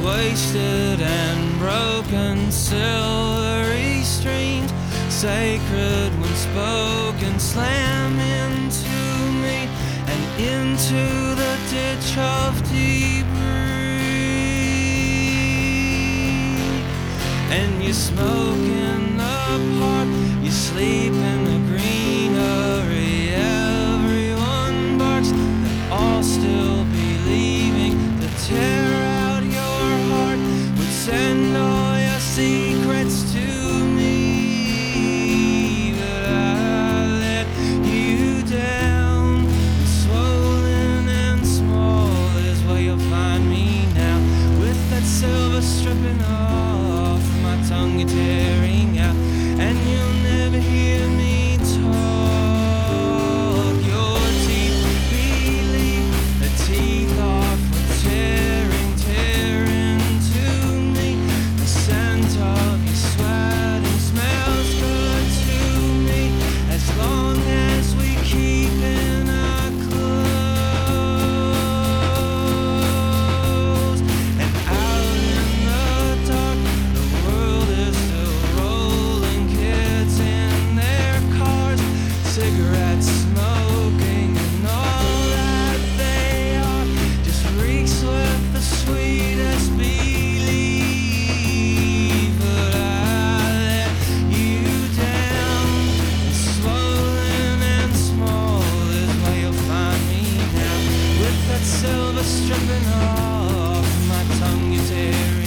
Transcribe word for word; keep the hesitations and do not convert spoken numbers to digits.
wasted and broken, silvery streams, sacred when spoken, slam into me and into the ditch of debris. And you smoke in the park, you sleep in the greenery, everyone barks, they'll all still be leaving to tear out your heart, would send all your secrets to me. But I let you down, swollen and small is where you'll find me now, with that silver stripping off my tongue you're tearing out, and you'll never hear me talk. Your teeth believe the teeth are for tearing, tearing to me. The scent of your sweating smells good to me, as long as we keep in our clothes. And out in the dark, the world is still rolling, kids in their cars, cigarettes smoking, and all that they are just reeks with the sweetest belief. But I let you down, and swollen and small is where you'll find me now, with that silver stripping off my tongue you're tearing.